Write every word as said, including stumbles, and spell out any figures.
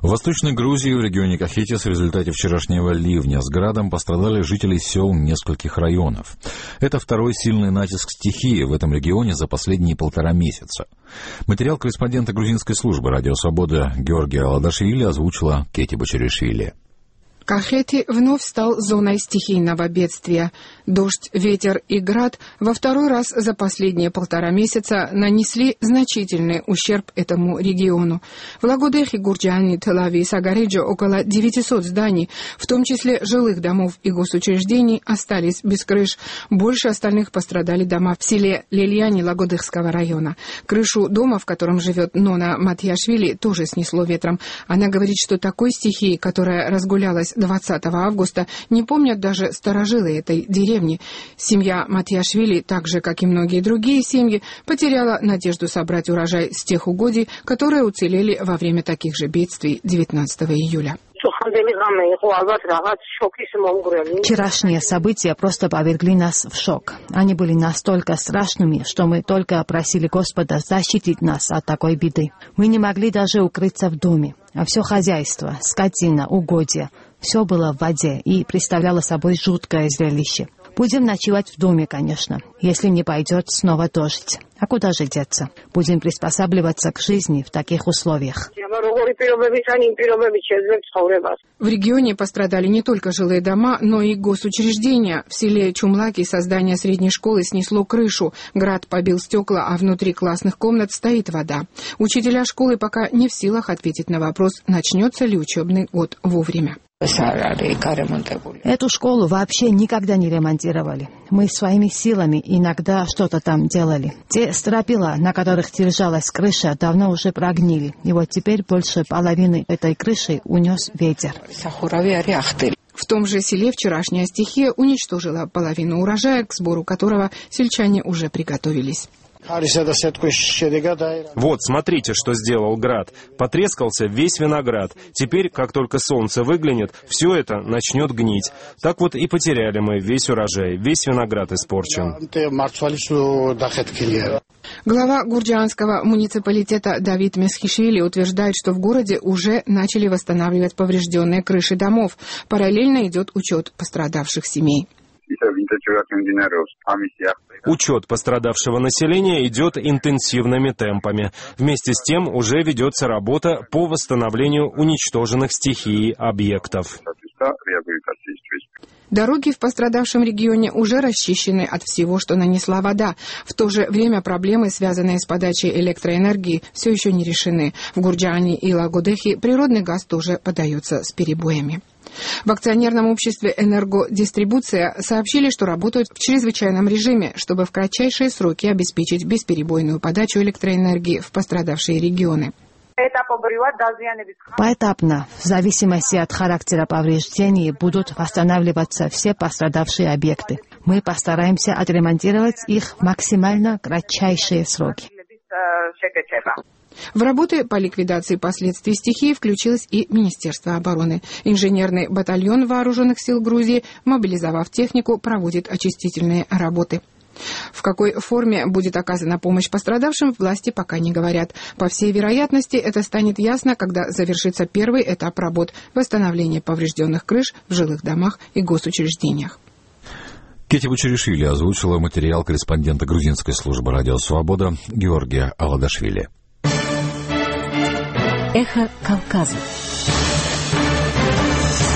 В Восточной Грузии, в регионе Кахетис, в результате вчерашнего ливня с градом пострадали жители сел нескольких районов. Это второй сильный натиск стихии в этом регионе за последние полтора месяца. Материал корреспондента грузинской службы «Радио Свобода» Георгия Аладашвили озвучила Кети Бочаришвили. Кахети вновь стал зоной стихийного бедствия. Дождь, ветер и град во второй раз за последние полтора месяца нанесли значительный ущерб этому региону. В Лагодехе, Гурджиане, Тель-Авиве и Сагареджо около девятисот зданий, в том числе жилых домов и госучреждений, остались без крыш. Больше остальных пострадали дома в селе Лельяне Лагодехского района. Крышу дома, в котором живет Нона Матьяшвили, тоже снесло ветром. Она говорит, что такой стихии, которая разгулялась двадцатого августа, не помнят даже старожилы этой деревни. Семья Матьяшвили, так же, как и многие другие семьи, потеряла надежду собрать урожай с тех угодий, которые уцелели во время таких же бедствий девятнадцатого июля. Вчерашние события просто повергли нас в шок. Они были настолько страшными, что мы только просили Господа защитить нас от такой беды. Мы не могли даже укрыться в доме. А все хозяйство, скотина, угодья, все было в воде и представляло собой жуткое зрелище. Будем ночевать в доме, конечно, если не пойдет снова дождь. А куда же деться? Будем приспосабливаться к жизни в таких условиях. В регионе пострадали не только жилые дома, но и госучреждения. В селе Чумлаки создание средней школы снесло крышу. Град побил стекла, а внутри классных комнат стоит вода. Учителя школы пока не в силах ответить на вопрос, начнется ли учебный год вовремя. Эту школу вообще никогда не ремонтировали. Мы своими силами иногда что-то там делали. Те стропила, на которых держалась крыша, давно уже прогнили. И вот теперь больше половины этой крыши унес ветер. В том же селе вчерашняя стихия уничтожила половину урожая, к сбору которого сельчане уже приготовились. Вот, смотрите, что сделал град. Потрескался весь виноград. Теперь, как только солнце выглянет, все это начнет гнить. Так вот и потеряли мы весь урожай. Весь виноград испорчен. Глава гурджианского муниципалитета Давид Месхишвили утверждает, что в городе уже начали восстанавливать поврежденные крыши домов. Параллельно идет учет пострадавших семей. Учет пострадавшего населения идет интенсивными темпами. Вместе с тем уже ведется работа по восстановлению уничтоженных стихией объектов. Дороги в пострадавшем регионе уже расчищены от всего, что нанесла вода. В то же время проблемы, связанные с подачей электроэнергии, все еще не решены. В Гурджиане и Лагодехе природный газ тоже подается с перебоями. В акционерном обществе «Энергодистрибуция» сообщили, что работают в чрезвычайном режиме, чтобы в кратчайшие сроки обеспечить бесперебойную подачу электроэнергии в пострадавшие регионы. Поэтапно, в зависимости от характера повреждений, будут восстанавливаться все пострадавшие объекты. Мы постараемся отремонтировать их в максимально кратчайшие сроки. В работы по ликвидации последствий стихии включилось и Министерство обороны. Инженерный батальон вооруженных сил Грузии, мобилизовав технику, проводит очистительные работы. В какой форме будет оказана помощь пострадавшим, власти пока не говорят. По всей вероятности, это станет ясно, когда завершится первый этап работ восстановления поврежденных крыш в жилых домах и госучреждениях. Кети Бочаришвили озвучила материал корреспондента грузинской службы «Радио Свобода» Георгия Аладашвили. Эхо Кавказа.